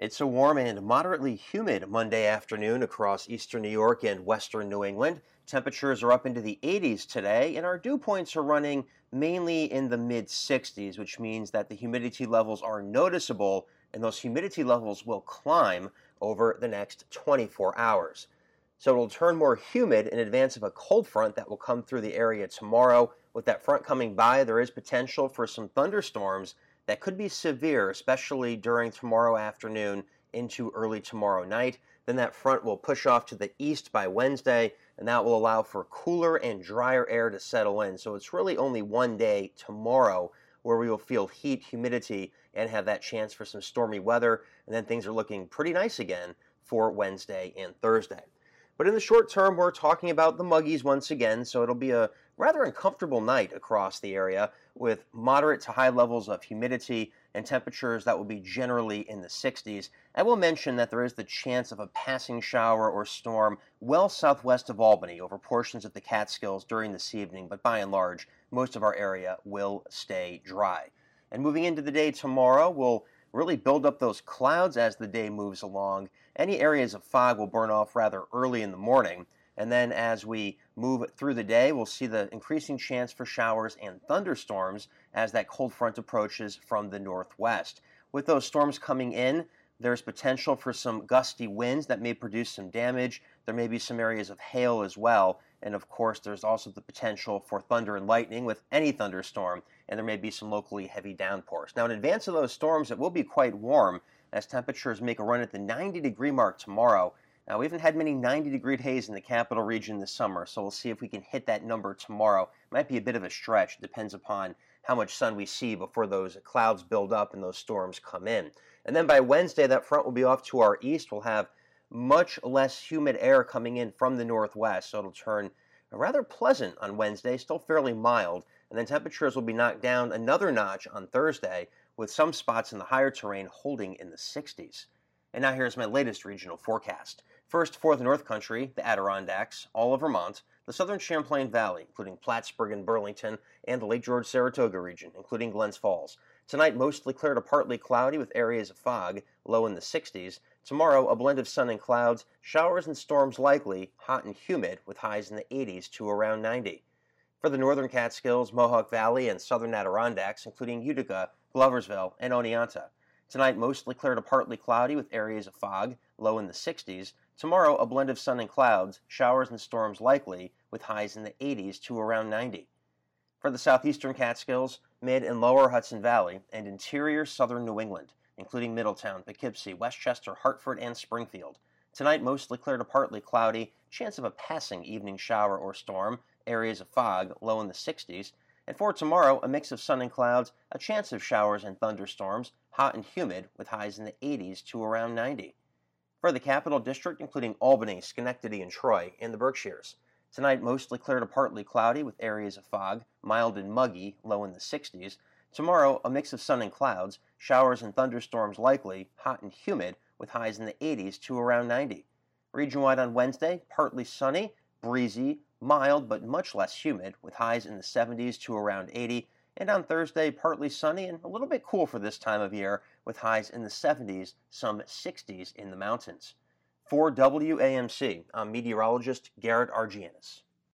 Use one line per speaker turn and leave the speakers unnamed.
It's a warm and moderately humid Monday afternoon across eastern New York and western New England. Temperatures are up into the 80s today, and our dew points are running mainly in the mid 60s, which means that the humidity levels are noticeable, and those humidity levels will climb over the next 24 hours. So it'll turn more humid in advance of a cold front that will come through the area tomorrow. With that front coming by, there is potential for some thunderstorms that could be severe, especially during tomorrow afternoon into early tomorrow night. Then that front will push off to the east by Wednesday, and that will allow for cooler and drier air to settle in. So it's really only one day tomorrow where we will feel heat, humidity, and have that chance for some stormy weather. And then things are looking pretty nice again for Wednesday and Thursday. But in the short term, we're talking about the muggies once again, so it'll be a rather uncomfortable night across the area with moderate to high levels of humidity and temperatures that will be generally in the 60s. I will mention that there is the chance of a passing shower or storm well southwest of Albany over portions of the Catskills during this evening, but by and large, most of our area will stay dry. And moving into the day tomorrow, we'll really build up those clouds as the day moves along. Any areas of fog will burn off rather early in the morning. And then as we move through the day, we'll see the increasing chance for showers and thunderstorms as that cold front approaches from the northwest. With those storms coming in, there's potential for some gusty winds that may produce some damage. There may be some areas of hail as well. And of course, there's also the potential for thunder and lightning with any thunderstorm, and there may be some locally heavy downpours. Now, in advance of those storms, it will be quite warm as temperatures make a run at the 90-degree mark tomorrow. Now, we haven't had many 90-degree days in the capital region this summer, so we'll see if we can hit that number tomorrow. It might be a bit of a stretch. It depends upon how much sun we see before those clouds build up and those storms come in. And then by Wednesday, that front will be off to our east. We'll have much less humid air coming in from the northwest, so it'll turn rather pleasant on Wednesday, still fairly mild. And then temperatures will be knocked down another notch on Thursday, with some spots in the higher terrain holding in the 60s. And now here's my latest regional forecast. First, for the North Country, the Adirondacks, all of Vermont, the southern Champlain Valley, including Plattsburgh and Burlington, and the Lake George-Saratoga region, including Glens Falls. Tonight, mostly clear to partly cloudy with areas of fog, low in the 60s. Tomorrow, a blend of sun and clouds, showers and storms likely, hot and humid, with highs in the 80s to around 90. For the northern Catskills, Mohawk Valley, and southern Adirondacks, including Utica, Gloversville, and Oneonta. Tonight, mostly clear to partly cloudy with areas of fog, low in the 60s. Tomorrow, a blend of sun and clouds, showers and storms likely, with highs in the 80s to around 90. For the southeastern Catskills, mid and lower Hudson Valley, and interior southern New England, including Middletown, Poughkeepsie, Westchester, Hartford, and Springfield. Tonight, mostly clear to partly cloudy, chance of a passing evening shower or storm, areas of fog, low in the 60s. And for tomorrow, a mix of sun and clouds, a chance of showers and thunderstorms, hot and humid, with highs in the 80s to around 90. For the Capital District, including Albany, Schenectady, and Troy, and the Berkshires. Tonight, mostly clear to partly cloudy with areas of fog, mild and muggy, low in the 60s. Tomorrow, a mix of sun and clouds, showers and thunderstorms likely, hot and humid, with highs in the 80s to around 90. Region-wide on Wednesday, partly sunny, breezy, mild but much less humid, with highs in the 70s to around 80. And on Thursday, partly sunny and a little bit cool for this time of year, with highs in the 70s, some 60s in the mountains. For WAMC, I'm meteorologist Garrett Argianis.